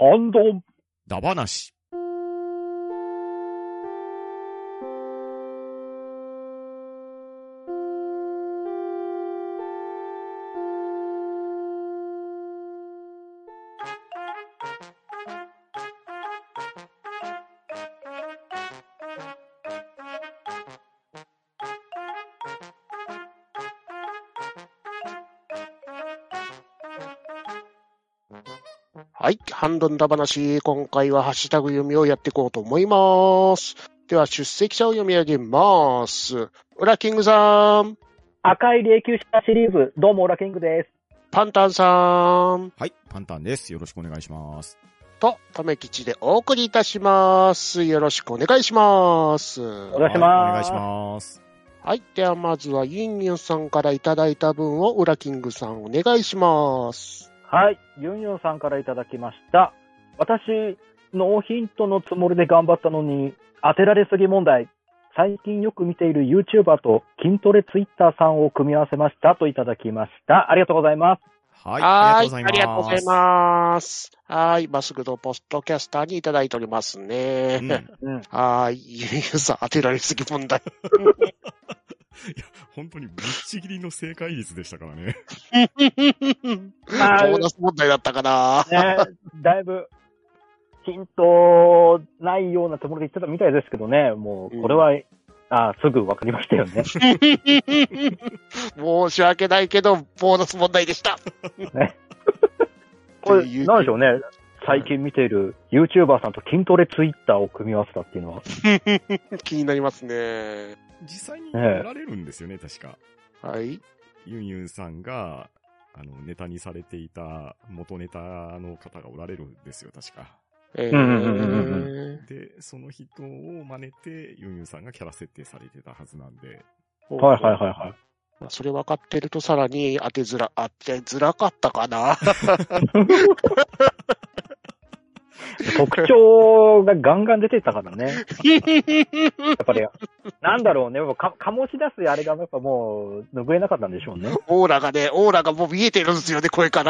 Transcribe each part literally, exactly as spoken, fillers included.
ハンドンダバナシ。 はい。ハンドンダ話。今回はハッシュタグ読みをやっていこうと思います。では、出席者を読み上げます。ウラキングさん。 赤い霊柩車シリーズ、どうもウラキングです。 パンタンさん。 はい、パンタンです。よろしくお願いします。 と、ためきちでお送りいたします。よろしくお願いします。 お願いします。 はい、お願いします。 はい。では、まずはユンユンさんからいただいた分をウラキングさんお願いします。 はい。ユンユンさんからいただきました。私、ノーヒントのつもりで頑張ったのに、当てられすぎ問題。最近よく見ている YouTuber と筋トレ Twitter さんを組み合わせましたといただきました。ありがとうございます。 はい。ありがとうございます。 ありがとうございます。はい。マスクドポストキャスターにいただいておりますね。うん。はい。ユンユンさん当てられすぎ問題。 いや、本当にぶっちぎりの正解率でしたからね。 ボーナス問題だったかな、 ね、だいぶ、ヒントないようなつもりで言ってたみたいですけどね、もう、これは、うん、あすぐ分かりましたよね。 申し訳ないけど、ボーナス問題でした。 ね、これ、なんでしょうね。最近見ている YouTuber さんと筋トレ Twitter を組み合わせたっていうのは。 気になりますね。 実際におられるんですよね、確か。 はい。 ユンユンさんが、あの、ネタにされていた元ネタの方がおられるんですよ、確か。 えー、 で、その人を真似て、ユンユンさんがキャラ設定されてたはずなんで。 はいはいはいはい。 それ分かってるとさらに当てづら、当てづらかったかな。 特徴がガンガン出てたからね。やっぱり、なんだろうね、か、醸し出すあれがやっぱもう、拭えなかったんでしょうね。 オーラがね、オーラがもう見えてるんですよね、声から。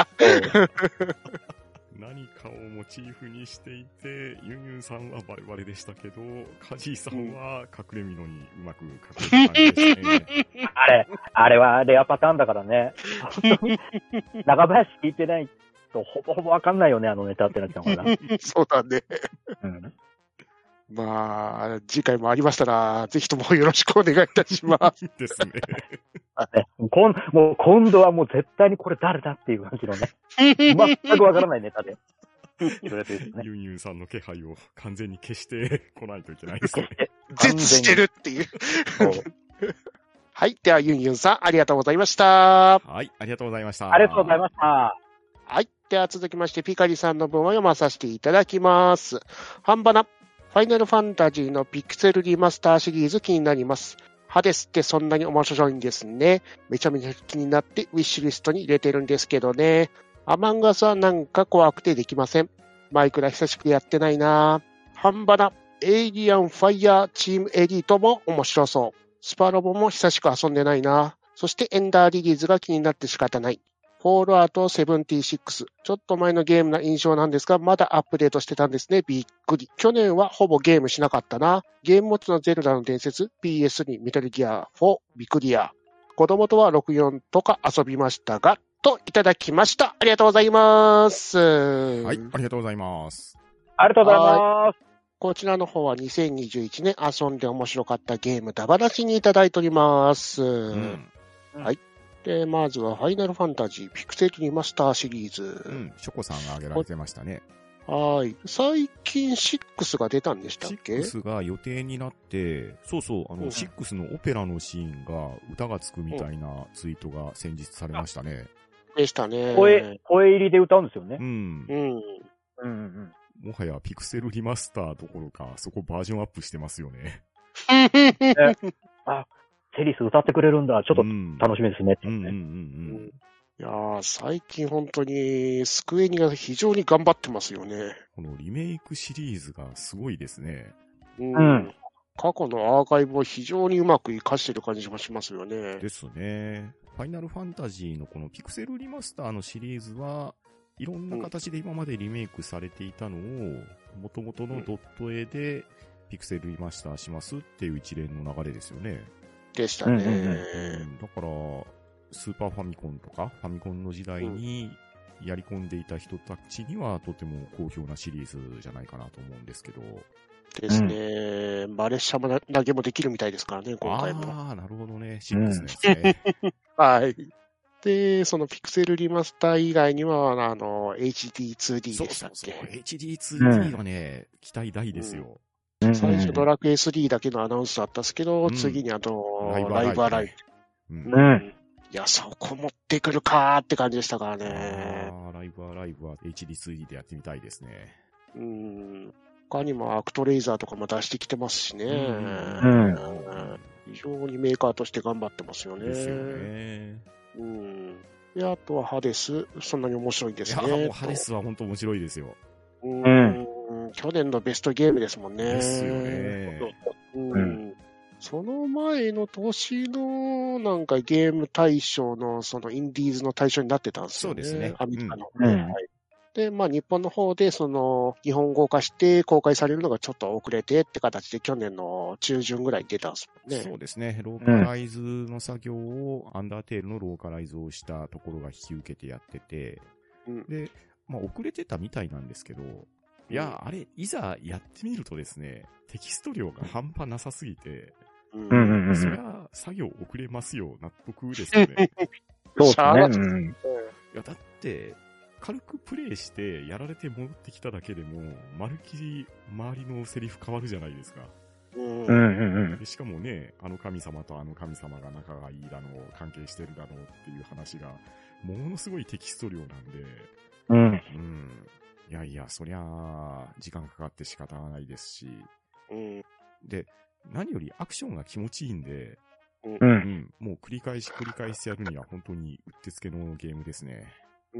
何かをモチーフにしていて、ユンユンさんはバレバレでしたけど、カジーさんは隠れみのにうまく隠れた感じでしたね。 あれ、あれはレアパターンだからね。長林聞いてないとほぼほぼわかんないよね、あのネタってなっちゃうから。 そうだね。 うん、 まあ、次回もありましたら、ぜひともよろしくお願いいたします。 ですね。 こんもう今度はもう絶対にこれ誰だっていう感じのね。全くわからないネタで。 ユンユンさんの気配を完全に消してこないといけないですね。 絶してるっていう。はい。では、ユンユンさん、ありがとうございました。 はい。ありがとうございました。 ありがとうございました。 はい。では、続きまして、ピカリさんの分を読まさせていただきます。ハンバナ。ファイナルファンタジーのピクセルリマスターシリーズ気になります。ハデスってそんなに面白いんですね。めちゃめちゃ気になってウィッシュリストに入れてるんですけどね。アマンガスはなんか怖くてできません。マイクラ久しくやってないな。ハンバナ。エイリアンファイヤーチームエリートも面白そう。スパロボも久しく遊んでないな。そしてエンダーリリーズが気になって仕方ない。フォールアウトななじゅうろく。ちょっと前のゲームな印象なんですが、まだアップデートしてたんですね。びっくり。去年はほぼゲームしなかったな。ゲームモッツのゼルダの伝説、ピーエスツー、メタルギアフォー、ビクリア。子供とはろくじゅうよんとか遊びましたが、といただきました。ありがとうございます。 はい、ありがとうございます。 ありがとうございます。 こちらの方はにせんにじゅういちねん遊んで面白かったゲーム、ダバなしにいただいております。うん、はい。で、まずはファイナルファンタジーピクセルリマスターシリーズ。 うん、ショコさんが挙げられてましたね。 はい。最近ろくが出たんでしたっけ？ ろくが予定になって、そうそう、あの、うん、ろくのオペラのシーンが歌がつくみたいなツイートが先日されましたね。 でしたね。 声、声入りで歌うんですよね。 うん。 うん。うんうん。 もはやピクセルリマスターどころか、そこバージョンアップしてますよね。 あ、セリス歌ってくれるんだ。ちょっと楽しみですね。 うんうんうんうん。 いやー、最近本当にスクエニが非常に頑張ってますよね。 このリメイクシリーズがすごいですね。 うん。うん、過去のアーカイブを非常にうまく活かしてる感じもしますよね。 ですね。ファイナルファンタジーのこのピクセルリマスターのシリーズは、 いろんな形で今までリメイクされていたのを、元々のドット絵でピクセルリマスターしますっていう一連の流れですよね。 でしたね。 うん、だから、スーパーファミコンとかファミコンの時代にやり込んでいた人たちにはとても好評なシリーズじゃないかなと思うんですけど。 ですね。うん、マレッシャも投げもできるみたいですからね、今回も。 ああ、なるほどね。シックスのやつね。 うん、はい。で、そのピクセルリマスター以外には、あの、エイチディーツーディー でしたっけ？ そうそうそう。エイチディーツーディー はね、うん、期待大ですよ。 うん、最初ドラクエスリーだけのアナウンスだったんですけど、うん、次にあの、ライブアライブ。うん。うん、いや、そこ持ってくるかーって感じでしたからね。 ああ、ライブアライブは エイチディーツーディー でやってみたいですね。 うん。他にもアクトレイザーとかも出してきてますしね。うん。非常にメーカーとして頑張ってますよね。 ですよね。 うん。で、あとはハデス、そんなに面白いんですね。 いや、もうハデスは本当面白いですよ。 うん。去年のベストゲームですもんね。 ですよね。 うん。うん、その前の年のなんかゲーム大賞のそのインディーズの対象になってたんですよね。そうですね。アメリカの。うんうん、はい。で、まあ日本の方でその日本語化して公開されるのがちょっと遅れてって形で去年の中旬ぐらいに出たんですもんね。 そうですね。ローカライズの作業を、アンダーテールのローカライズをしたところが引き受けてやってて、うん、で、まあ遅れてたみたいなんですけど、いや、あれ、いざやってみるとですね、テキスト量が半端なさすぎて、うん、そりゃ作業遅れますよ、納得ですよね。 そうですね。うん、いや、だって、軽くプレイしてやられて戻ってきただけでも、まるっきり周りのセリフ変わるじゃないですか。 うんうんうん、 でしかもね、あの神様とあの神様が仲がいいだの、関係してるだのっていう話が、ものすごいテキスト量なんで、 うん。 うんいやいや、そりゃあ、時間かかって仕方がないですし、 うん、 で、何よりアクションが気持ちいいんで、 うんうん、もう繰り返し繰り返しやるには本当にうってつけのゲームですね。 うん、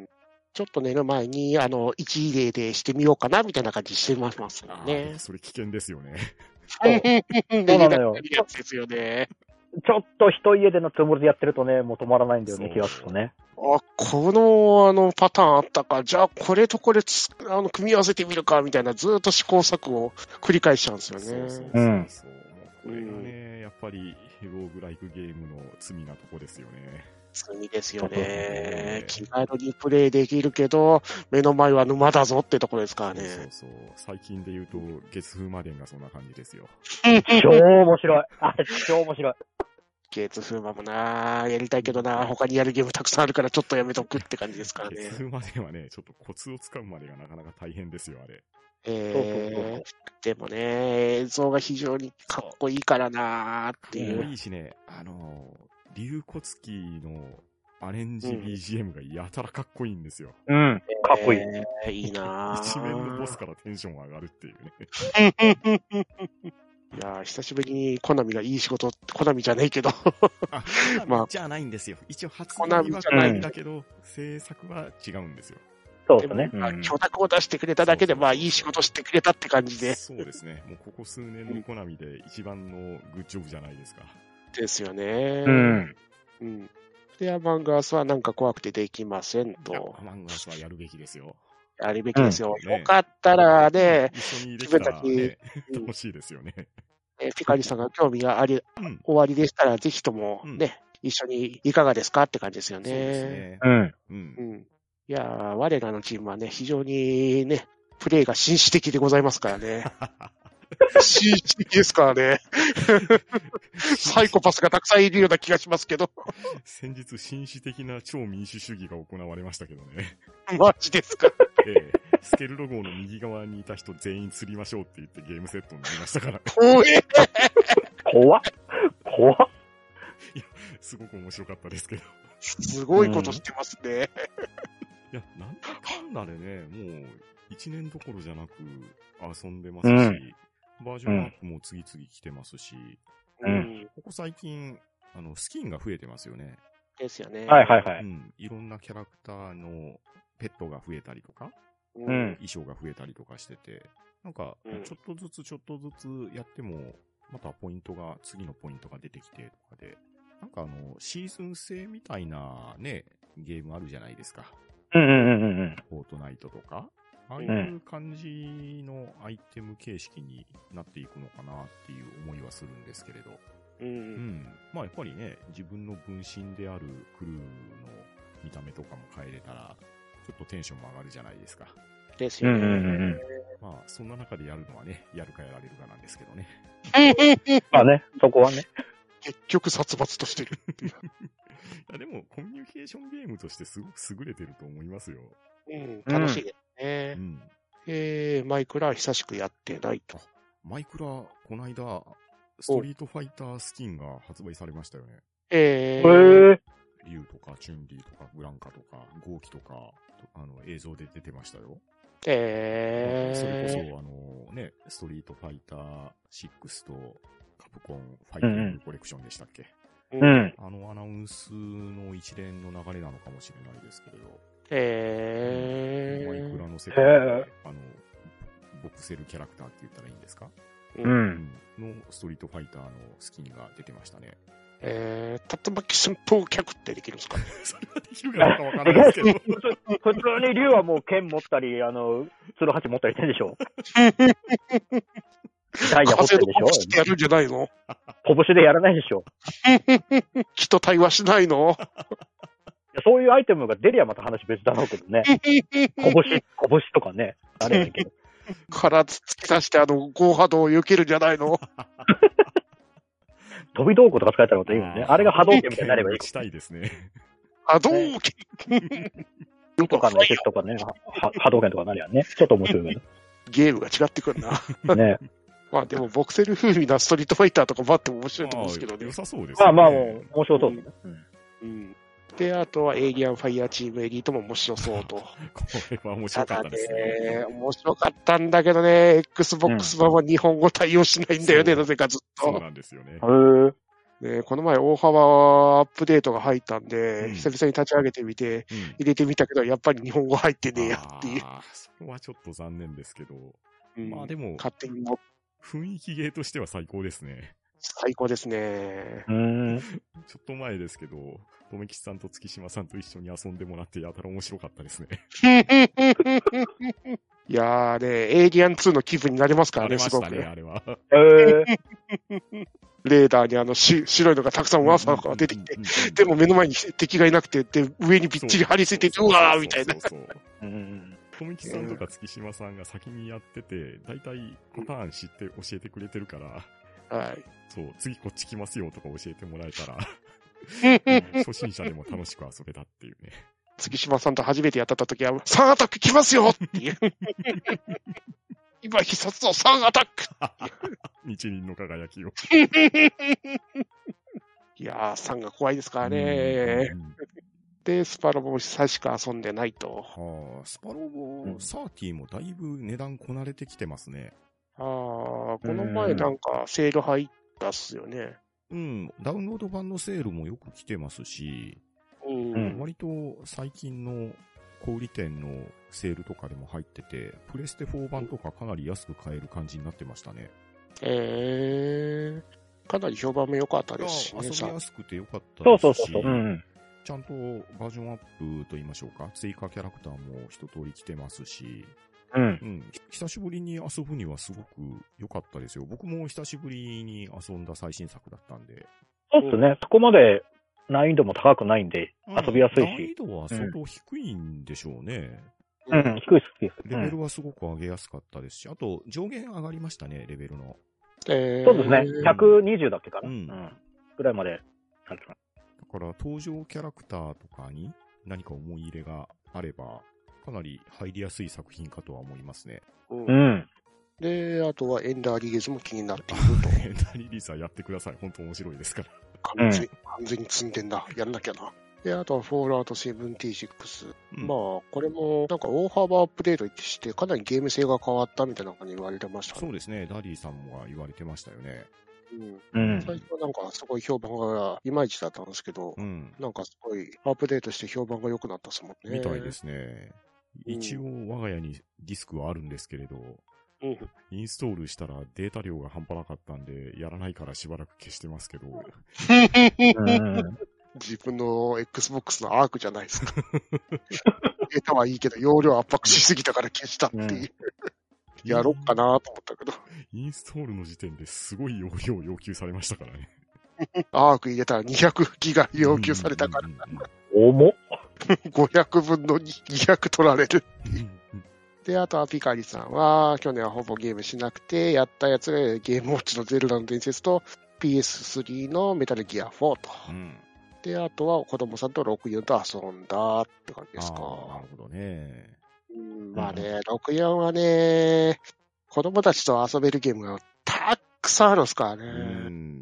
ちょっと寝る前に、あの、一例でしてみようかなみたいな感じしてますもんね。 それ危険ですよね。 そうなのよ。 やつですよね。 ちょっと一家でのつもりでやってるとね、もう止まらないんだよね、気がつくとね。 あ、この、あの、パターンあったか。じゃあ、これとこれつ、あの、組み合わせてみるか、みたいな、ずっと試行錯誤を繰り返しちゃうんですよね。 そうそうそうそう。これがね、やっぱり、ローグライクゲームの罪なとこですよね。 罪ですよね。気軽にプレイできるけど、目の前は沼だぞってところですからね。 そうそうそう。最近で言うと、月風魔伝がそんな感じですよ。 超面白い。あれ、超面白い。 月風魔もなぁ、やりたいけどなぁ、他にやるゲームたくさんあるからちょっとやめとくって感じですからね。 月風魔伝はね、ちょっとコツをつかむまでがなかなか大変ですよ、あれ。 えー、でもね、映像が非常にかっこいいからなーっていう。 かっこいいしね、あの、竜骨キーのアレンジ ビージーエム がやたらかっこいいんですよ。 うん、かっこいい。 えー、いいなー。 一面のボスからテンション上がるっていうね。 いやー、久しぶりにコナミがいい仕事、コナミじゃないけど。 あ、コナミじゃないんですよ。一応発売はコナミだけど、制作は違うんですよ。 そうですね。 許諾を出してくれただけで、まあ、いい仕事してくれたって感じで。 そうですね。もうここ数年のコナミで一番のグッジョブじゃないですか。 ですよね。 うん。 うん。で、アマンガースはなんか怖くてできませんと。 アマンガースはやるべきですよ。 やるべきですよ。うん、よかったらね、 一緒にできたら、ね、楽しいですよね。 えピカリさんが興味があり、うん、終わりでしたら、ぜひともね、うん、一緒にいかがですかって感じですよね。 そうですね。 うん。 うん。いやー、我らのチームはね、非常にね、プレイが紳士的でございますからね。紳士的ですからね。サイコパスがたくさんいるような気がしますけど。 先日、紳士的な超民主主義が行われましたけどね。 マジですか。 ええ。スケルロ号の右側にいた人全員釣りましょうって言ってゲームセットになりましたからね。 怖え怖っ怖っいや、すごく面白かったですけど。 すごいことしてますね。 いや、なんだかんだでね、もう、一年どころじゃなく遊んでますし、うん、バージョンアップも次々来てますし、 うん、 ここ最近、あの、スキンが増えてますよね。 ですよね。 はいはいはい。 うん。いろんなキャラクターのペットが増えたりとか、 うん、 衣装が増えたりとかしてて、なんか、ちょっとずつちょっとずつやっても、またポイントが、次のポイントが出てきてとかで、なんかあの、シーズン制みたいなね、ゲームあるじゃないですか。 うんうんうんうん。 フォートナイトとか、ああいう感じのアイテム形式になっていくのかなっていう思いはするんですけれど。 うん。うんうん。まあやっぱりね、自分の分身であるクルーの見た目とかも変えれたら、ちょっとテンションも上がるじゃないですか。 ですよね。 うんうんうん、 まあそんな中でやるのはね、やるかやられるかなんですけどね。 まあね、そこはね。 結局殺伐としてるっていう。 いやでもコミュニケーションゲームとしてすごく優れてると思いますよ。 うん、楽しいですね。 うん。 えー、マイクラは久しくやってないと。 マイクラ、この間、ストリートファイタースキンが発売されましたよね。 えー、 へー。 リュウとか、チュンリーとか、ブランカとか、ゴーキとか、あの、映像で出てましたよ。 えー、 それこそ、あの、ね、ストリートファイターシックスと、カプコンファイティングコレクションでしたっけ？ うん。 あのアナウンスの一連の流れなのかもしれないですけれど。 えー、 マイクラの世界で、あの、ボクセルキャラクターって言ったらいいんですか？ うん。 のストリートファイターのスキンが出てましたね。 えー、竜巻旋風脚ってできるんですか？ それはできるかどうかわかんないですけど。 普通に竜はもう剣持ったり、あの、ツルハチ持ったりしてるでしょ。ダイヤ持ってるでしょ。 拳でやるんじゃないの？ 拳でやらないでしょ。 木と対話しないの？ そういうアイテムが出りゃまた話別だろうけどね。拳、拳とかね。あれだけど。 体突き出してあの、ゴー波動を避けるんじゃないの？ 飛び道具とか使えたらまたいいもんね。あれが波動拳みたいになればいい。 したいですね。 波動拳よくわかんない敵とかね。波動拳とかなりゃね。ちょっと面白いね。 ゲームが違ってくるな。ね。まあでも、ボクセル風味なストリートファイターとかもあっても面白いと思うんですけどね。 良さそうですね。 まあまあ、面白そうですね。 うん。うん。で、あとはエイリアンファイヤーチームエリートも面白そうと。これは面白かったですね。 ね面白かったんだけどね、Xbox 版は日本語対応しないんだよね、なぜかずっと。 そうなんですよね。 へー。 ね、この前大幅アップデートが入ったんで、うん、久々に立ち上げてみて、うん、入れてみたけど、やっぱり日本語入ってねえやっていう。 それはちょっと残念ですけど。 うん、 まあでも、 勝手にも雰囲気ゲーとしては最高ですね。 最高ですね。 うん。 ちょっと前ですけど、とめきちさんと月島さんと一緒に遊んでもらってやたら面白かったですね。 いやーね、エイリアンツーの気分になりますからね、すごく。 ね、あれは。 えー、レーダーにあのし白いのがたくさんわさわさ出てきて、でも目の前に敵がいなくて、で、上にびっちり張り付いて、うわーみたいな。 とめきさんとか月島さんが先にやってて、だいたいパターン知って教えてくれてるから、 はい。 そう、次こっち来ますよとか教えてもらえたら、初心者でも楽しく遊べたっていうね。 月島さんと初めてやった時は、サンアタック来ますよっていう。今必殺のサンアタック日輪の輝きを。 いやー、サンが怖いですからね。で、スパロボも久しく遊んでないと。 はあ、スパロボサーティもだいぶ値段こなれてきてますね。 ああ、この前なんかセール入ったっすよね。 うん、ダウンロード版のセールもよく来てますし、 うん、 割と最近の小売店のセールとかでも入ってて、プレステフォー版とかかなり安く買える感じになってましたね。 えー、かなり評判も良かったですしね。 遊びやすくて良かったですし、 そうそうそう、うん、 ちゃんとバージョンアップと言いましょうか、追加キャラクターも一通り来てますし、 うん、うん 、久しぶりに遊ぶにはすごく良かったですよ。僕も久しぶりに遊んだ最新作だったんで。 そうですね、そこまで難易度も高くないんで、遊びやすいし。難易度は相当低いんでしょうね。 うん、うん、低いです、低いです。 レベルはすごく上げやすかったですし、あと上限上がりましたね、レベルの。 えー、 そうですね、ひゃくにじゅうだっけかな。 うん。うん、 ぐらいまで、なんですか。 だから登場キャラクターとかに何か思い入れがあれば、かなり入りやすい作品かとは思いますね。 うん。 うん、 で、あとはエンダーリリースも気になっていると。 エンダーリリースはやってください。本当面白いですから。 完全、うん、完全に積んでんだ。やんなきゃな。で、あとはフォールアウトセブンティーシックス。うん、まあ、これもなんか大幅アップデートして、かなりゲーム性が変わったみたいな感じに言われてました、ね。 そうですね。ダディさんも言われてましたよね。 うん、最初はなんかすごい評判がいまいちだったんですけど、うん、なんかすごいアップデートして評判が良くなったですもんね。 みたいですね。一応我が家にディスクはあるんですけれど、うん、インストールしたらデータ量が半端なかったんで、やらないからしばらく消してますけど。 自分の Xbox のアークじゃないですか。 データはいいけど、容量圧迫しすぎたから消したっていう。うん、やろっかなと思ったけど。 インストールの時点ですごい容量を要求されましたからね。 アーク入れたらにひゃくギガ要求されたから。 重っ。 ごひゃくぶんのにひゃく取られる。で、あとはピカリさんは、去年はほぼゲームしなくて、やったやつがゲームウォッチのゼルダの伝説と ピーエススリー のメタルギアフォーと。うん、で、あとは子供さんとろくじゅうよんと遊んだって感じですか。 なるほどね。 うん、まあね、ろくじゅうよんはね、子供たちと遊べるゲームがたくさんあるんですからね。うん。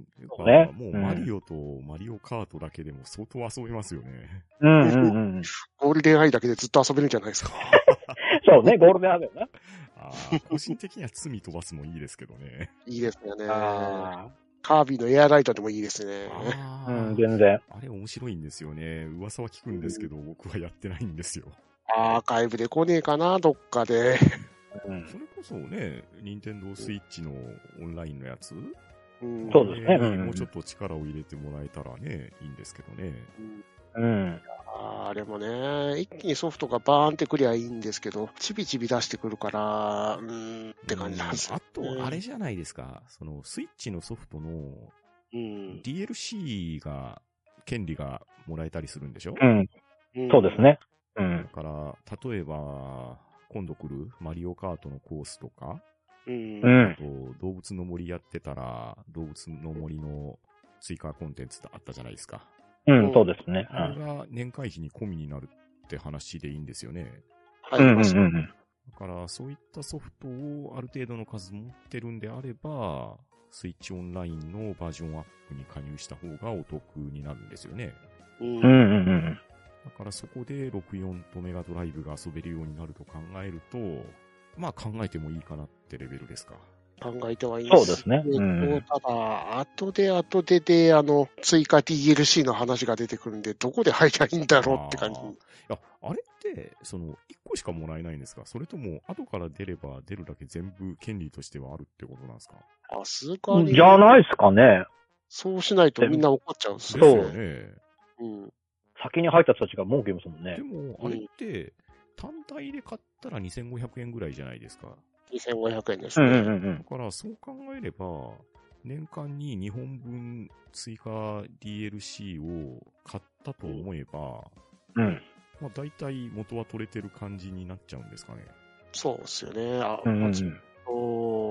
そうね、もうマリオとマリオカートだけでも相当遊べますよね。 うんうんうん。 ゴールデンアイだけでずっと遊べるんじゃないですか。 そうね、ゴールデンアイだよね。 ああ、個人的には罪飛ばすもいいですけどね。 いいですよね。カービィのエアライトでもいいですね。 うん、全然。 あれ面白いんですよね。噂は聞くんですけど、うん、僕はやってないんですよ。 アーカイブで来ねえかな、どっかで。 うん、それこそね、ニンテンドースイッチのオンラインのやつ、 うん、そうですね、うん。 もうちょっと力を入れてもらえたらね、いいんですけどね。 うん。うんあれもね、一気にソフトがバーンってくりゃいいんですけど、ちびちび出してくるから、うーんって感じなんですよ、 ね。あと、あれじゃないですか、その、スイッチのソフトの、ディーエルシー が、権利がもらえたりするんでしょ？ うん。そうですね。うん。 だから、例えば、今度来るマリオカートのコースとか、 うん。 あと、動物の森やってたら、動物の森の追加コンテンツあったじゃないですか。 うん、そうですね。 あれが年会費に込みになるって話でいいんですよね。 はい、うんうんうん。 だから、そういったソフトをある程度の数持ってるんであれば、スイッチオンラインのバージョンアップに加入した方がお得になるんですよね。 うんうんうん。 だからそこでろくじゅうよんとメガドライブが遊べるようになると考えると、まあ考えてもいいかなってレベルですか。 考えてはいいです。 そうですね。うん、 ただ、後で後でで、あの、追加 ディーエルシー の話が出てくるんで、どこで入りゃいいんだろうって感じ。 あ, いやあれって、その、いっこしかもらえないんですか？それとも、後から出れば出るだけ全部権利としてはあるってことなんですか？ さすがに。 じゃないですかね。 そうしないとみんな怒っちゃうんですよね。そうね。 うん。 先に入った人たちが儲けますもんね。 でも、あれって、単体で買ったらにせんごひゃくえんぐらいじゃないですか。 にせんごひゃくえんですね。 うんうんうん、 だから、そう考えれば、年間ににほんぶん追加 ディーエルシー を買ったと思えば、 うん。 まあ、大体元は取れてる感じになっちゃうんですかね。 そうですよね。あ、 うんうんうん、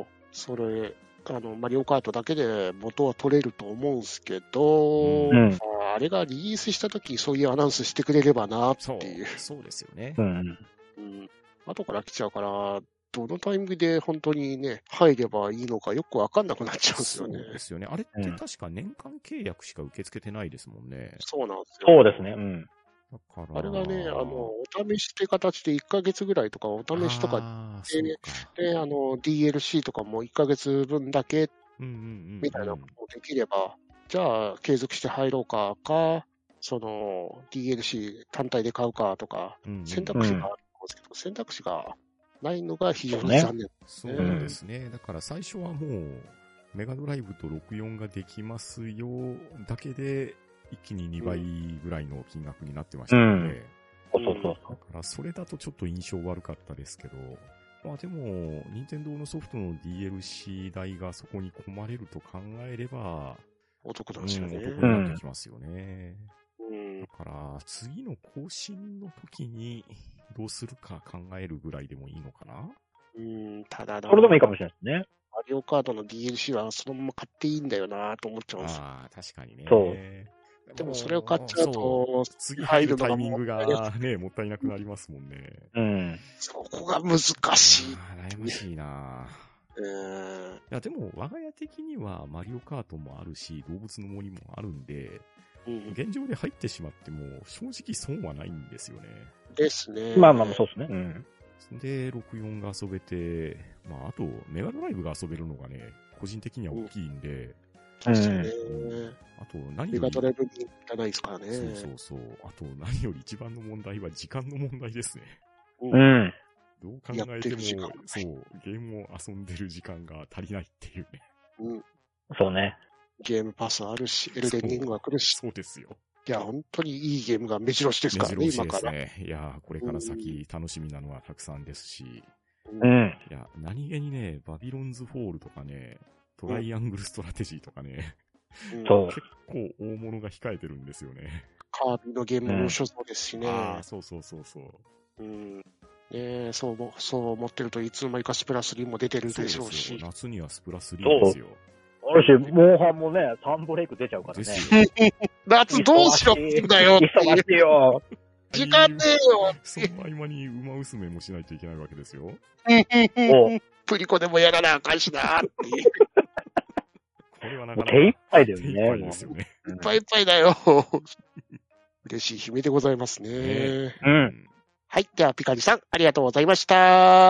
それ、あの、マリオカートだけで元は取れると思うんですけど、 うん、 あれがリリースした時そういうアナウンスしてくれればなっていう。 そう、そうですよね。 うん。 うん。後から来ちゃうから、どのタイミングで本当にね、入ればいいのかよくわかんなくなっちゃうんですよね。 そうですよね。あれって確か年間契約しか受け付けてないですもんね。うん、 そうなんですよ。 そうですね。うん。 だからあれがね、あの、お試しって形でいっかげつぐらいとかお試しとかで、で、あの、ディーエルシー とかもいっかげつぶんだけ、みたいなことできれば、じゃあ継続して入ろうか、か、その、ディーエルシー 単体で買うかとか、選択肢があるんですけど、うん、選択肢がないのが非常に残念、ね。 そうですね。だから最初はもう、メガドライブとろくじゅうよんができますよだけで、一気ににばいぐらいの金額になってましたので、 うん、そうそうそう。 だからそれだとちょっと印象悪かったですけど、まあでも、任天堂のソフトの ディーエルシー 代がそこに込まれると考えれば、 お得なんですよね。 うん、お得になってきますよね。 うん、 だから、次の更新の時にどうするか考えるぐらいでもいいのかな？ うん、ただな。 それでもいいかもしれないですね。 マリオカードの ディーエルシー はそのまま買っていいんだよなと思っちゃうんですよ。 ああ、確かにね。 そう。 でもそれを買っちゃうと、 次入るタイミングがね、もったいなくなりますもんね。 うん。 そこが難しい。 悩ましいなえー、いやでも、我が家的にはマリオカートもあるし、動物の森もあるんで、うん、現状で入ってしまっても、正直損はないんですよね。 ですね。 まあまあ、そうですね。うん。 で、ろくじゅうよんが遊べて、まあ、あと、メガドライブが遊べるのがね、個人的には大きいんで、 確かにね。 あと、何より。 メガドライブじゃないですからね。 そうそうそう。あと、何より一番の問題は時間の問題ですね。 うん。 どう考えても、そう、ゲームを遊んでる時間が足りないっていうね。 うん。 そうね。 ゲームパスあるし、エルデンリングは来るし。 そうですよ。 いや、本当にいいゲームが目白押しですからね、 目白今から。 押しですね。いや、これから先楽しみなのはたくさんですし。 うん。 いや、何気にね、バビロンズフォールとかね、トライアングルストラテジーとかね、 うん、そう。 結構大物が控えてるんですよね。 カービィのゲームも面白そうですしね。 うん、ああ、そうそうそうそう。 うん。ねそうも、そう思ってるといつの間にかスプラスリーも出てるでしょうし。 そう夏にはスプラスリーですよ。 あるし、モンハンもね、サンブレイク出ちゃうからね。 夏どうしろってんだよって忙しいよ。 時間ねえよその合間に馬娘もしないといけないわけですよ。 プリコでもやらなあかんしなっていう。 これはなかなか手一杯だよね。 手一杯ですよね。 いっぱいいっぱいだよ。嬉しい悲鳴でございますね。ねうん。 はい。では、ピカリさん、ありがとうございました。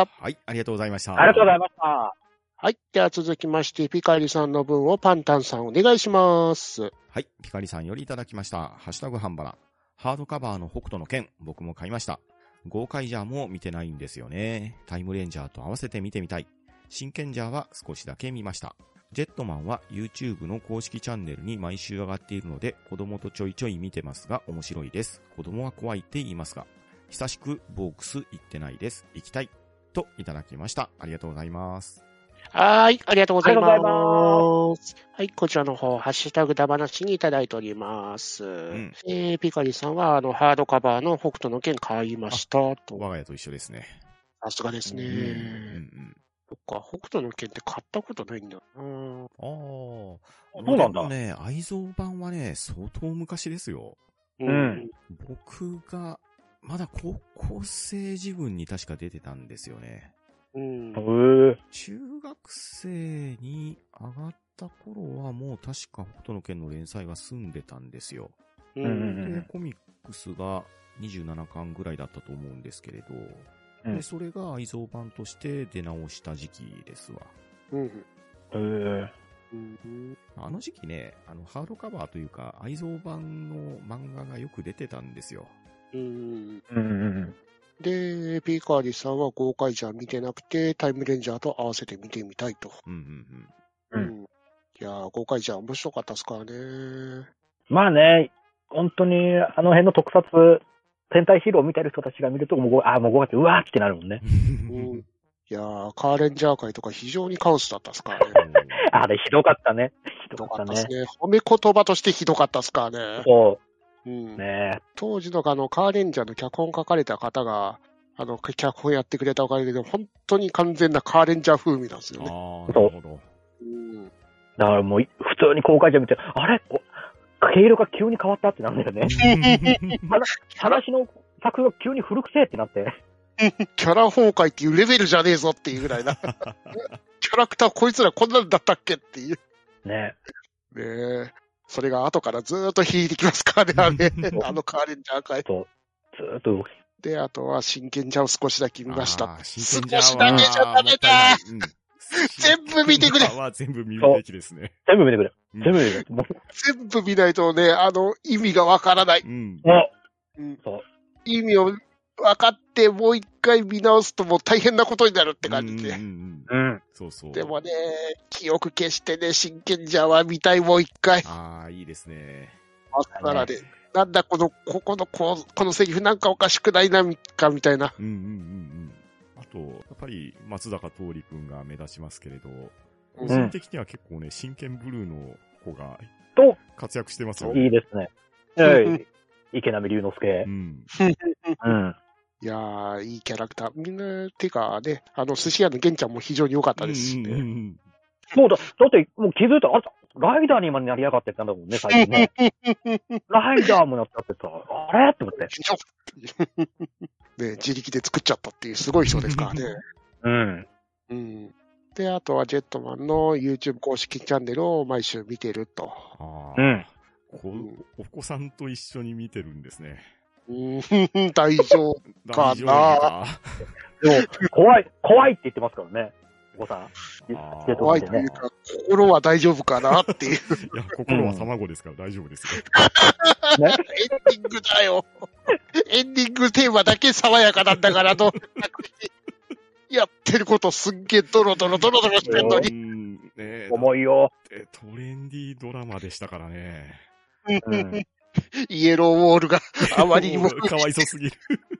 はい、ありがとうございました。 ありがとうございました。 はい。では続きまして、ピカリさんの分をパンタンさんお願いします。 はい。ピカリさんよりいただきました。ハッシュタグハンバラ。ハードカバーの北斗の拳、僕も買いました。ゴーカイジャーも見てないんですよね。タイムレンジャーと合わせて見てみたい。真剣ジャーは少しだけ見ました。ジェットマンは YouTube の公式チャンネルに毎週上がっているので、子供とちょいちょい見てますが面白いです。子供は怖いって言いますが。久しくボークス行ってないです。行きたい。といただきました。ありがとうございます。 はい、ありがとうございます。はい、こちらの方、ハッシュタグだ話にいただいております。うん、えー、ピカリさんは、あの、ハードカバーの北斗の拳買いましたと。 我が家と一緒ですね。 さすがですね。うんうんうん、そっか、北斗の拳って買ったことないんだな。ああ。 そうなんだ。 ね、愛蔵版はね、相当昔ですよ。 うん。 僕が、まだ高校生自分に確か出てたんですよね。 うん、 中学生に上がった頃はもう確か北斗の拳の連載が済んでたんですよ。 うん、 で、コミックスがにじゅうななかんぐらいだったと思うんですけれど、うん、でそれが愛蔵版として出直した時期ですわ。 うん、 へーあの時期ね、あのハードカバーというか愛蔵版の漫画がよく出てたんですよ。 うんうん、 で、ピーカーリさんはゴーカイジャー見てなくて、タイムレンジャーと合わせて見てみたいと。 うんうんうん。 うん。いやー、ゴーカイジャー面白かったですからね。 まあね、本当にあの辺の特撮、戦隊ヒーローを見てる人たちが見ると、もう、あ、もうごがつ、うわーってなるもんね。 うん、いやー、カーレンジャー界とか非常にカオスだったですからね。 あれひどかったね。ひどかったね。 ですね。褒め言葉としてひどかったですからね。 そう。 うん、 ね、 当時のあのカーレンジャーの脚本書かれた方が、あの、脚本やってくれたおかげで、本当に完全なカーレンジャー風味なんですよね。 ああ、なるほど。 うん、 だからもう、普通に公開じゃ見て、あれ毛色が急に変わったってなんだよね。話の作風が急に古くせえってなって。 キャラ崩壊っていうレベルじゃねえぞっていうぐらいな。キャラクターこいつらこんなんだったっけっていう。 ねえ。ねえ。それが後からずーっと引いてきますからね、あれ。あのカーレンジャー界。 そう。ずーっと。 で、あとは真剣ジャーを少しだけ見ました。 少しだけじゃダメだ、うん、全部見てくれは全部見るべきですね。 全部見てくれ。全部見てくれ。 全部見ないとね、あの、意味がわからない。 うんうん、そう意味を分かってもう一回見直すともう大変なことになるって感じで。うん、 うん。 そうそう。 でもね、記憶消してね、真剣ジャーは見たいもう一回。 ああ、いいですね。 あったらね、なんだこの、ここの、この、このセリフなんかおかしくないな、か、みたいな。 うんうんうんうん。あと、やっぱり松坂桃李くんが目立ちますけれど、個人的には結構ね、真剣ブルーの子が活躍してますよね。 いいですね。はい。池波龍之介。 うん。 うん。 いやー、いいキャラクター。みんな、てかね、あの、寿司屋の玄ちゃんも非常に良かったですしね。うんうんうん、 もうだ、だって、もう気づいたら、あれライダーに今なりやがってったんだもんね、最近ね。ライダーもやっちゃってさ、あれって思って。 ね、自力で作っちゃったっていうすごい人ですからね。 うん。 うん。で、あとはジェットマンの YouTube 公式チャンネルを毎週見てると。 あうん。 お子さんと一緒に見てるんですね。 うん、大丈夫かな。 でも、怖い、怖いって言ってますからね。お子さん。 怖いというか、心は大丈夫かなっていう。いや、心は卵ですから大丈夫ですよ。 エンディングだよ。エンディングテーマだけ爽やかなんだからと。やってることすっげえドロドロドロドロしてんのに。 うんね、 重いよ。 トレンディードラマでしたからね。 うん、 イエローウォールがあまりにもかわいそうすぎる。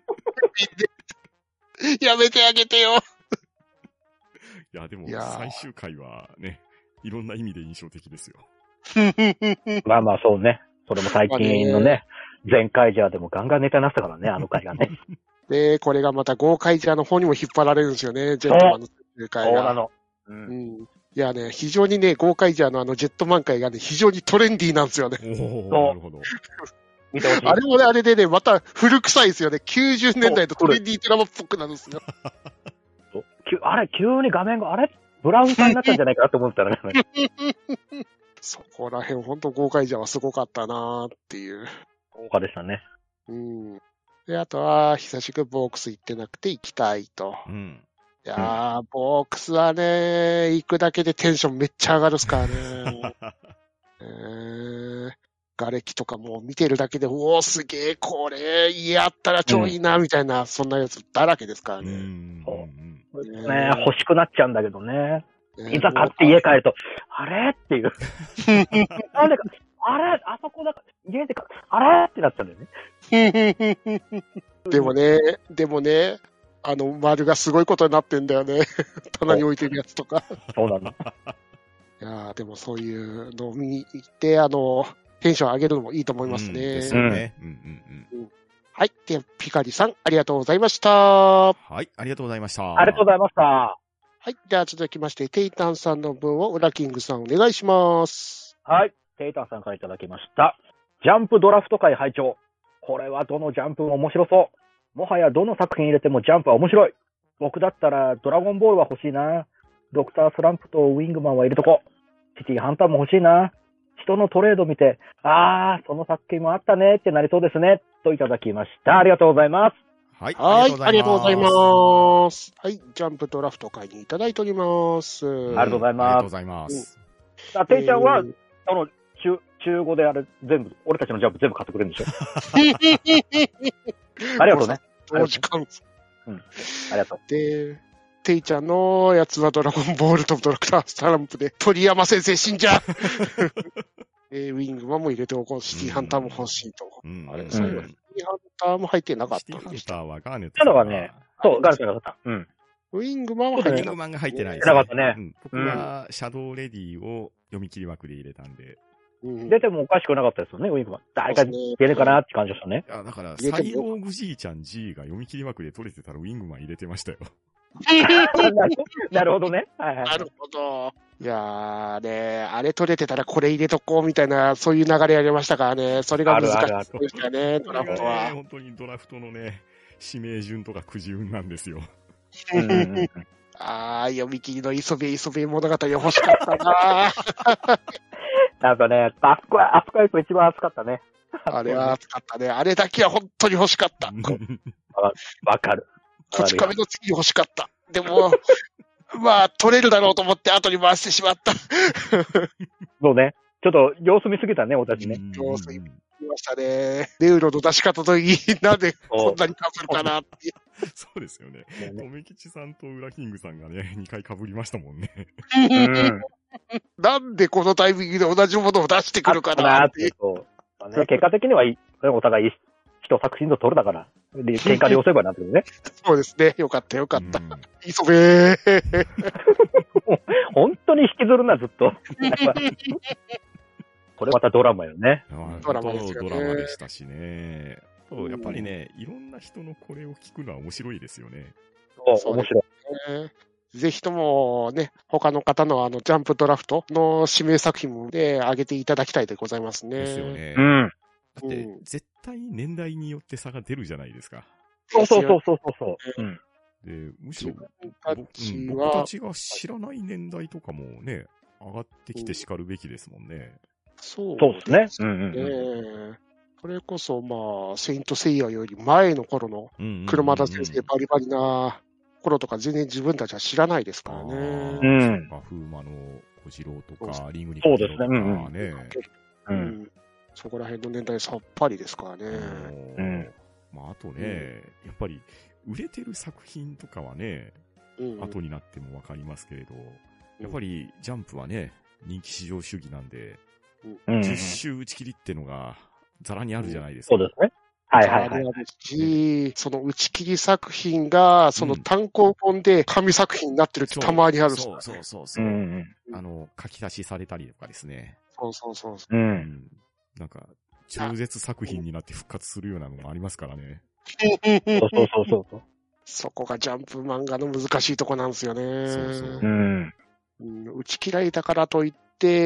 やめてあげてよ。 いや、でも、最終回はね、いろんな意味で印象的ですよ。 まあまあそうね。それも最近のね、全カイジャーでもガンガンネタになってたからね、あの回がね。 で、これがまたゴーカイジャーの方にも引っ張られるんですよね、ジェットマンの世界が。 そうなの。うん。 うん、いやね、非常にね、ゴーカイジャーのあのジェットマン会がね、非常にトレンディーなんですよね。 おー、なるほど。 見てほしい。 あれもね、あれでね、また古臭いですよね。きゅうじゅうねんだいのトレンディードラマっぽくなるんですよ。 あれ、急に画面が、あれブラウン管になったんじゃないかなと思ったらね。 そこら辺、ほんとゴーカイジャーはすごかったなーっていう。 豪華でしたね。 うん。で、あとは、久しぶりボークス行ってなくて行きたいと。 うん。 いやー、うん、ボークスはね、行くだけでテンションめっちゃ上がるっすからね。えー、瓦礫とかも見てるだけで、おーすげー、これ、家あったら超いいな、みたいな、うん、そんなやつだらけですからね。うん。 そうね、ね、欲しくなっちゃうんだけどね。いざ買って家帰ると、あれっていう。なんでか、あれあそこだから、家でか、あれってなっちゃうんだよね。 でもね、でもね、あの、丸がすごいことになってんだよね。棚に置いてるやつとか。 そうなんだ。 いやー、でもそういうのを見に行って、あの、テンション上げるのもいいと思いますね。うん、ですよね。うんうんうん。はい。で、ピカリさん、ありがとうございました。 はい、ありがとうございました。 ありがとうございました。はい。では続きまして、テイタンさんの分をウラキングさんお願いします。 はい。テイタンさんからいただきました。ジャンプドラフト会拝聴。これはどのジャンプも面白そう。もはやどの作品入れてもジャンプは面白い。僕だったらドラゴンボールは欲しいな。ドクタースランプとウィングマンはいるとこ。シティハンターも欲しいな。人のトレード見て、あー、その作品もあったねってなりそうですね。といただきました。ありがとうございます。 はい。 はい。ありがとうございます。はい。ジャンプドラフト会にいただいております。 ありがとうございます。 ありがとうございます。 うん、あ、ていちゃんは、えー、あの、中、中古であれ、全部、俺たちのジャンプ全部買ってくれるんでしょありがとうね。 お時間。 うん。ありがとう。 で、テイちゃんのやつはドラゴンボールとドラクタースタランプで、鳥山先生死んじゃうえー、ウィングマンも入れておこう。シティハンターも欲しいと。 うん、 あれ、そういう、うん、シティハンターも入ってなかったんでした。 シティハンターはガーネット。 ただはね、そう、ガーネットなかった。うん。 ウィングマンは入ってなかった。 ウィングマンが入ってないですね。なかったね。 うん、僕は、シャドウレディを読み切り枠で入れたんで。 うん、出てもおかしくなかったですよね、ウィングマン。誰か出るかなって感じでしたね。 いや、だから、サイボーグじいちゃん G が読み切り枠で取れてたらウィングマン入れてましたよ。 なるほどね。はいはい、 なるほど。いやーね、あれ取れてたらこれ入れとこうみたいな、そういう流れありましたからね。それが難しいでしたね、ドラフトは。 本当にドラフトのね、指名順とかくじ運なんですよ。 うんうんうん、 あー、読み切りの磯部磯部物語欲しかったななんかね、あそこは、あそこは一番熱かったね。 あれは熱かったね。あれだけは本当に欲しかった。 わかる。 こち亀の次欲しかった。でも、まあ、取れるだろうと思って後に回してしまった。 そうね。ちょっと様子見すぎたね、俺たちね。 様子見ましたね。ネウロの出し方といい、なんでそんなに被るかなって。 そうですよね。とめきちさんとウラキングさんがね、にかい被りましたもんね。 うん、 なんでこのタイミングで同じものを出してくるかなって。 そうね、結果的にはいい。お互い一作品の取るだから。で、喧嘩で寄せばなんていうね。 そうですね。よかったよかった。磯部ー。 本当に引きずるな、ずっと。これまたドラマよね。 ドラマですよね。ドラマでしたしね。そう、やっぱりね、いろんな人のこれを聞くのは面白いですよね。 そう、面白い。 ね、ぜひともね、他の方のあの、ジャンプドラフトの指名作品で上げていただきたいでございますね。 ですよね。 うん。 だって、うん、絶対年代によって差が出るじゃないですか。 そうそうそうそうそう。うん。 で、むしろ、僕たちが知らない年代とかもね、上がってきて叱るべきですもんね。 そうですね。うんうんうん。 それこそ、まあ、セイントセイヤより前の頃の、車田先生バリバリな頃とか全然自分たちは知らないですからね。 うん。風魔の小次郎とか、リングに小次郎とかね。 うん。そこら辺の年代さっぱりですからね。 うん。まあ、あとね、やっぱり、売れてる作品とかはね、後になってもわかりますけれど、やっぱりジャンプはね、人気市場主義なんで、じゅっ週打ち切りってのがザラにあるじゃないですか。 そうですね。はいはいはい。 あるし、その打ち切り作品が、その単行本で紙作品になってるってたまにあるんですよね。 そうそうそうそう。 うんあの、書き出しされたりとかですね。 そうそうそうそう。 う。 うんん。なんか、超絶作品になって復活するようなのもありますからね。 そうそうそうそう。 そこがジャンプ漫画の難しいとこなんですよね。 そうそううん。 うん、打ち切られたからといって、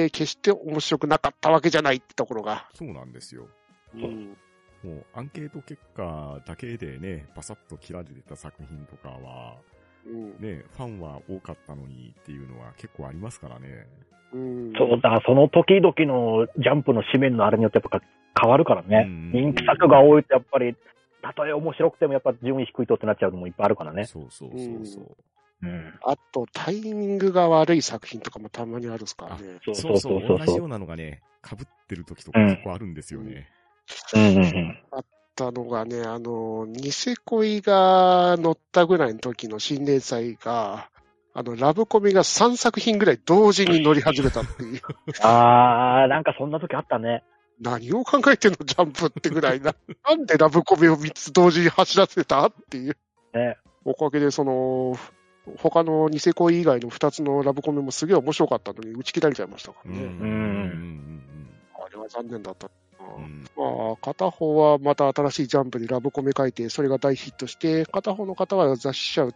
決して面白くなかったわけじゃないってところが。 そうなんですよ。 うん、 もう、アンケート結果だけでね、バサッと切られてた作品とかは、 うん、 ね、ファンは多かったのにっていうのは結構ありますからね。 うん、 そう、だからその時々のジャンプの紙面のあれによってやっぱ変わるからね。 うん人気作が多いとやっぱり、たとえ面白くてもやっぱ順位低いとってなっちゃうのもいっぱいあるからね。 そうそうそうそう。 うん。 あと、タイミングが悪い作品とかもたまにあるっすからね。 そうそうそうそうそう同じようなのがね、被ってる時とか結構あるんですよね。 うんうんうん。 あったのがね、あの、ニセ恋が乗ったぐらいの時の新連載が、あの、ラブコメがさんさく品ぐらい同時に乗り始めたっていう。 あー、なんかそんな時あったね。 何を考えてんのジャンプってぐらいな。なんでラブコメをみっつ同時に走らせたっていう。 ね。 おかげで、その、他のニセ恋以外のふたつのラブコメもすげえ面白かったのに打ち切られちゃいましたからね。 うんうんうんあれは残念だったな。 うんうん。 まあ、片方はまた新しいジャンプでラブコメ書いて、それが大ヒットして、片方の方は雑誌社移って、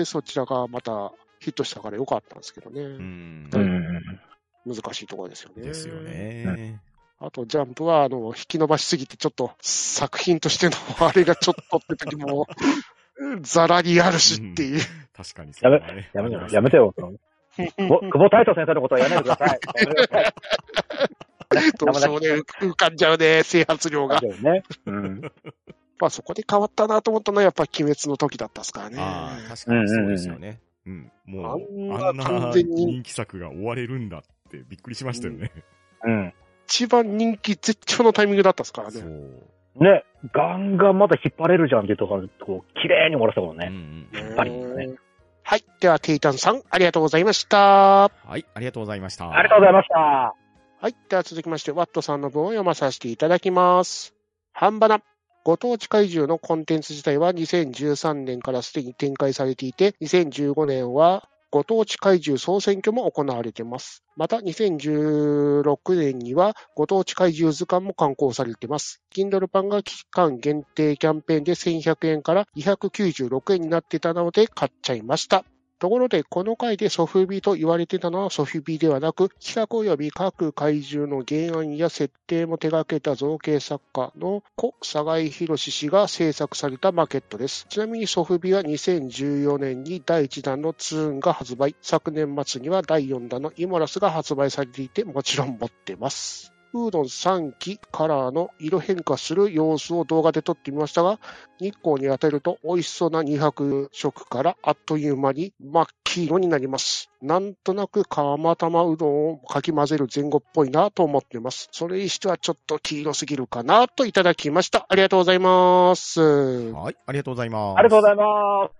そちらがまたヒットしたから良かったんですけどね。 うんうんうん難しいところですよね。 ですよね。 あと、ジャンプは、あの、引き伸ばしすぎて、ちょっと、作品としてのあれがちょっとって時も、ザラにあるしっていう。 確かにそやめれはね。、 やめてよ、 ありますやめてよ。久保久保太斗先生のことはやめてください。やめてください。 どうしてもね、浮かんじゃうね、整髪量が。 ね。うん。 まあ、そこで変わったなと思ったのは、やっぱ、鬼滅の時だったっすからね。 ああ、確かにそうですよね。うん。もう、あんなあんな完全に人気作が終われるんだってびっくりしましたよね。 うん。 一番人気絶頂のタイミングだったっすからそね。 う。 ね、ガンガンまだ引っ張れるじゃんっていうところこう、綺麗に終わらせたもんうんね。 うんやっぱりね。 はい。では、ケイタンさん、ありがとうございました。 はい、ありがとうございました。 ありがとうございました。 はい。では続きまして、ワットさんの文を読まさせていただきます。半ばな。ご当地怪獣のコンテンツ自体はにせんじゅうさんねんからすでに展開されていて、にせんじゅうごねんはご当地怪獣総選挙も行われています。また、にせんじゅうろくねんにはご当地怪獣図鑑も刊行されています。Kindle 版が期間限定キャンペーンでせんひゃくえんからにひゃくきゅうじゅうろくえんになってたので買っちゃいました。ところで、この回でソフビと言われてたのはソフビではなく、企画及び各怪獣の原案や設定も手掛けた造形作家の小佐井博氏が制作されたマーケットです。ちなみにソフビはにせんじゅうよねんにだいいちだんのツーンが発売、昨年末にはだいよんだんのイモラスが発売されていて、もちろん持ってます。ウードンさんきカラーの色変化する様子を動画で撮ってみましたが、日光に当てると美味しそうなにひゃく色からあっという間に真っ黄色になります。なんとなく釜玉うどんをかき混ぜる前後っぽいなと思っています。それにしてはちょっと黄色すぎるかなといただきました。ありがとうございます。 はい、ありがとうございます。 ありがとうございます。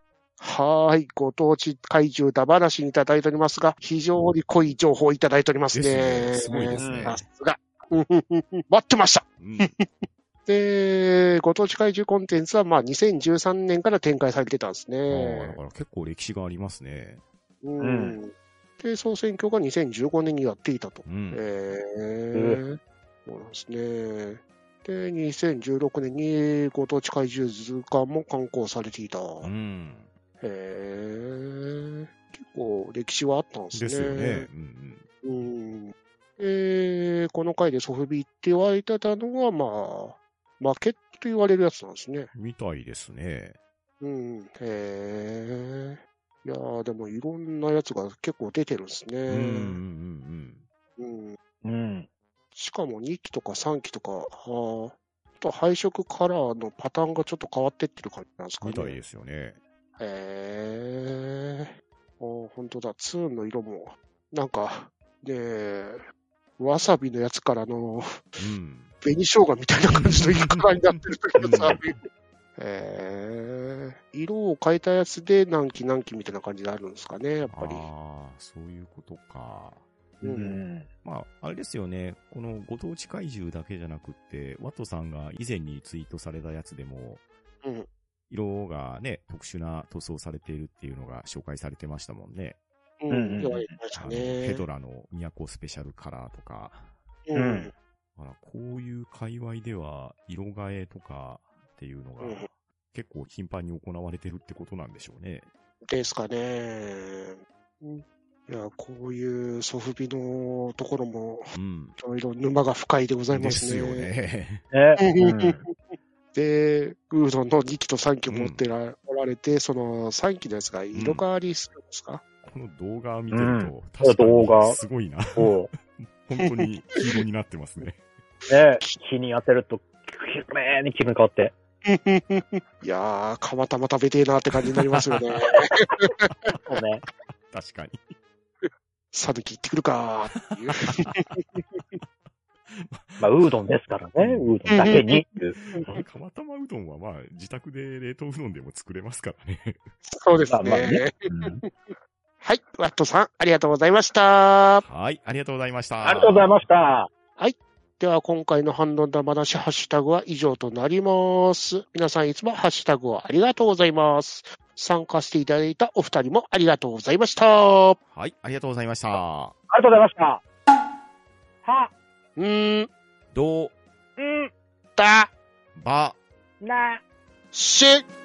はい。ご当地怪獣だ話にいただいておりますが、非常に濃い情報をいただいておりますね。 ですね。すごいですね。 さすが。待ってました。 うん、 で、ご当地怪獣コンテンツはまあにせんじゅうさんねんから展開されてたんですあーだね。 から結構歴史がありますね。 うんうんで、総選挙がにせんじゅうごねんにやっていたと。 うん。 えー、そうなんですね。で、にせんじゅうろくねんにご当地怪獣図鑑も刊行されていた。 うん。 へー結構歴史はあったんですね。 ですよね。うんうんえー、この回でソフビって言われてたのは、まあ、マーケットと言われるやつなんですね。 うん。みたいですね。 うん、へー。いやー、でもいろんなやつが結構出てるんですね。 うんうんうんうん。 しかもにきとかさんきとか、あーあと配色カラーのパターンがちょっと変わってってる感じなんですうん。 かね。 みたいですよね。 へー。あーほんとだ、ツーンの色も、なんか、ねえ、わさびのやつからの、 うん。 紅生姜みたいな感じの色カラーになってる時がさ、えー、色を変えたやつで何期何期みたいな感じになるんですかね、やっぱり。 ああ、そういうことか。 う。 うんん。 まあ、あれですよね。このご当地怪獣だけじゃなくって、ワットさんが以前にツイートされたやつでも、 うん。 色がね、特殊な塗装されているっていうのが紹介されてましたもんね。 ううんん。言われてましたあの、 ね。 フェドラの都スペシャルカラーとか。 ううんん。 だからこういう界隈では色替えとかっていうのがうん結構頻繁に行われてるってことなんでしょうね。 ですかね。うんいや、こういうソフビのところも、 うん。 いろいろ沼が深いでございますね。 ですよね。 ね。うん。 で、ウードンのにきとさんきを持ってら、おられて、そのさんきのやつが色変わりするんですか、 この動画を見てると、 うん確か動画にすごいな。 そ本当に黄色になってますね。 う。ね。日に当てると、きれいに気分変わって。 いやー、かまたま食べてえなって感じになりますよね。 そうね。 確かに。 さぬき行ってくるかーっていう。 まあ、ウードンですからね。ウードンだけに。 釜玉うどんはまあ、自宅で冷凍うどんでも作れますからね。 そうですね。 まあまあねうんはい、ワットさん、ありがとうございました。 はい、ありがとうございました。 ありがとうございました。 では、今回のハンドンダ話ハッシュタグは以上となります。皆さんいつもハッシュタグをありがとうございます。参加していただいたお二人もありがとうございました。 はい、ありがとうございました。 ありがとうございました。は、 うーん、 ど、 ん、 だ、 ば、 な、 し、